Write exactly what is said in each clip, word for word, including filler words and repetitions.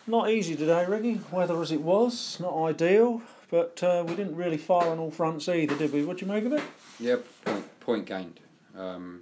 Not easy today, Ricky. Weather as it was, not ideal, but uh, we didn't really fire on all fronts either, did we? What do you make of it? Yeah, point, point gained. Um,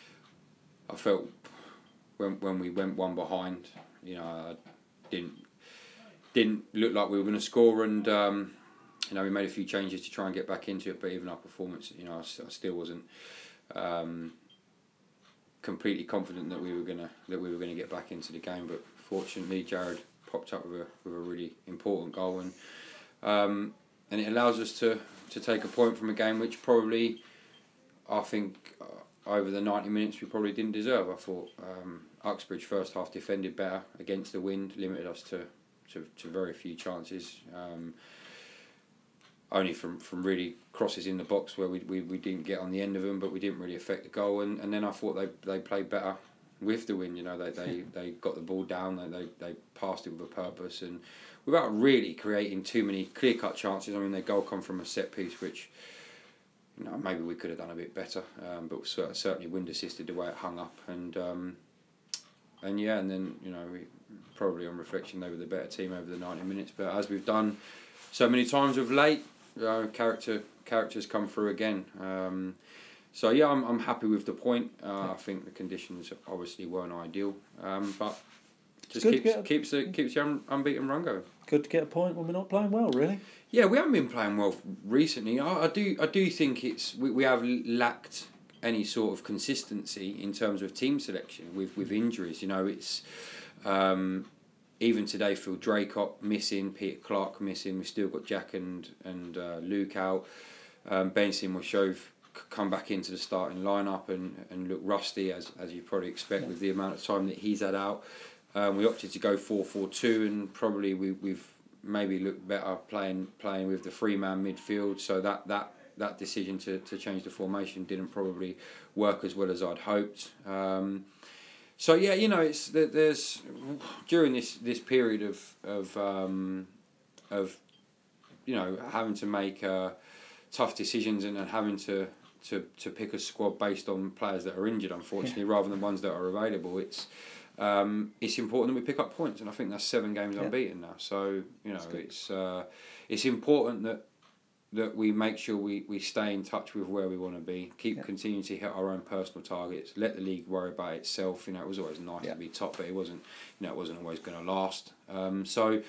I felt when when we went one behind, you know, I didn't didn't look like we were going to score, and um, you know, we made a few changes to try and get back into it. But even our performance, you know, I, I still wasn't um, completely confident that we were gonna that we were going to get back into the game. But fortunately, Jared popped up with a with a really important goal, and um, and it allows us to, to take a point from a game which probably, I think, uh, over the ninety minutes we probably didn't deserve. I thought um, Uxbridge first half defended better against the wind, limited us to, to, to very few chances. Um, only from, from really crosses in the box where we, we, we didn't get on the end of them, but we didn't really affect the goal. And, and then I thought they they played better with the wind. You know, they they, they got the ball down, they, they they passed it with a purpose, and without really creating too many clear cut chances. I mean, their goal come from a set piece, which, you know, maybe we could have done a bit better, um, but certainly wind assisted the way it hung up, and um, and yeah, and then, you know, we, probably on reflection they were the better team over the ninety minutes. But as we've done so many times of late, uh, character characters come through again. Um, So yeah, I'm I'm happy with the point. Uh, I think the conditions obviously weren't ideal, um, but just keeps a, keeps the keeps the un, unbeaten run going. Good to get a point when we're not playing well, really. Yeah, we haven't been playing well recently. I, I do I do think it's we, we have lacked any sort of consistency in terms of team selection with, with injuries. You know, it's um, even today Phil Draycott missing, Peter Clark missing. We've still got Jack and and uh, Luke out. Um, Benson Moshove come back into the starting lineup and, and look rusty, as as you probably expect, yeah, with the amount of time that he's had out. Um, we opted to go four four two, and probably we, we've maybe looked better playing playing with the three man midfield. So that that, that decision to, to change the formation didn't probably work as well as I'd hoped. Um, so yeah, you know, it's there's during this, this period of of um, of you know having to make uh, tough decisions and, and having to. To, to pick a squad based on players that are injured, unfortunately, yeah, rather than ones that are available. It's um, it's important that we pick up points, and I think that's seven games yeah. unbeaten now. So you know, it's uh, it's important that that we make sure we, we stay in touch with where we want to be. Keep yeah. continuing to hit our own personal targets. Let the league worry about itself. You know, it was always nice yeah. to be top, but it wasn't. You know, it wasn't always going to last. Um, so,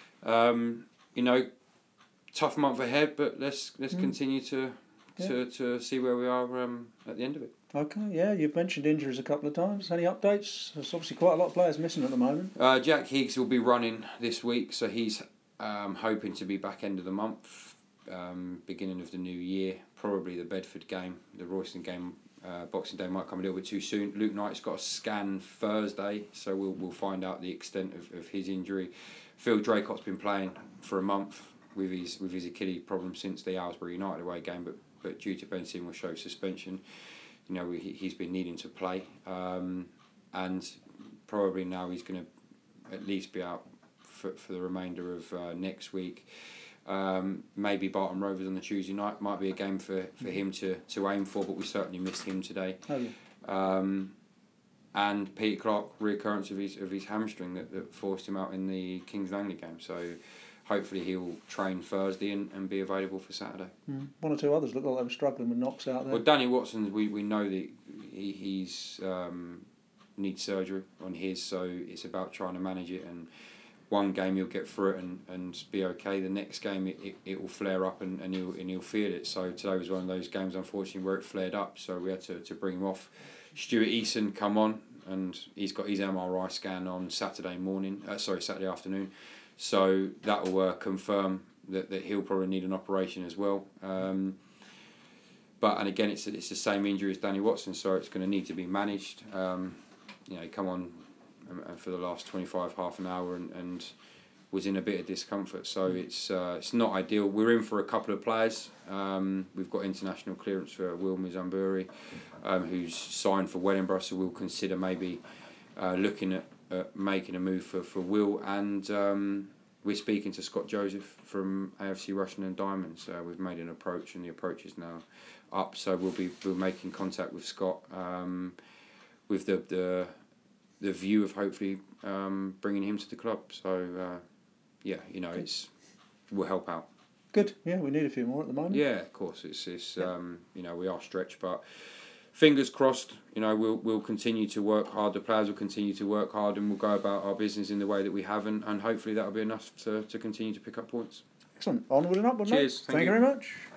um, you know, tough month ahead, but let's let's mm. continue to. Yeah. To, to see where we are um, at the end of it. Okay, yeah, you've mentioned injuries a couple of times. Any updates? There's obviously quite a lot of players missing at the moment. Uh, Jack Higgs will be running this week, so he's um, hoping to be back end of the month, um, beginning of the new year. Probably the Bedford game, the Royston game, uh, Boxing Day might come a little bit too soon. Luke Knight's got a scan Thursday, so we'll we'll find out the extent of, of his injury. Phil Draycott's been playing for a month with his with his Achilles problem since the Aylesbury United away game, but. But due to Ben Seymour's show suspension, you know, he, he's been needing to play. Um, and probably now he's going to at least be out for, for the remainder of uh, next week. Um, maybe Barton Rovers on the Tuesday night might be a game for, for him to, to aim for, but we certainly missed him today. Oh, yeah. Um, and Peter Clark, reoccurrence of his, of his hamstring that, that forced him out in the Kings Langley game. So hopefully he'll train Thursday and, and be available for Saturday. Mm. One or two others look like they were struggling with knocks out there. Well, Danny Watson, we, we know that he he's um, needs surgery on his, so it's about trying to manage it. And one game he'll get through it and, and be okay. The next game it, it, it will flare up and, and, he'll, and he'll feel it. So today was one of those games, unfortunately, where it flared up. So we had to, to bring him off. Stuart Eason come on, and he's got his M R I scan on Saturday morning. Uh, sorry, Saturday afternoon. So that will uh, confirm that, that he'll probably need an operation as well. Um, but and again, it's it's the same injury as Danny Watson, so it's going to need to be managed. Um, you know, he come on um, for the last twenty-five, half an hour, and, and was in a bit of discomfort. So it's uh, it's not ideal. We're in for a couple of players. Um, we've got international clearance for Will Mizamburi, um, who's signed for Wellingborough, so we'll consider maybe uh, looking at Uh, making a move for, for Will, and um, we're speaking to Scott Joseph from A F C Russian and Diamonds. Uh, we've made an approach, and the approach is now up. So we'll be we're making contact with Scott um, with the the the view of hopefully um, bringing him to the club. So uh, yeah, you know, it's will help out. Good. Yeah, we need a few more at the moment. Yeah, of course. It's it's Yeah. um, you know, we are stretched, but fingers crossed. You know, we'll we'll continue to work hard. The players will continue to work hard, and we'll go about our business in the way that we have, and, and hopefully that'll be enough to, to continue to pick up points. Excellent. Onward and upward, mate. Cheers. Thank Thank you you. very much.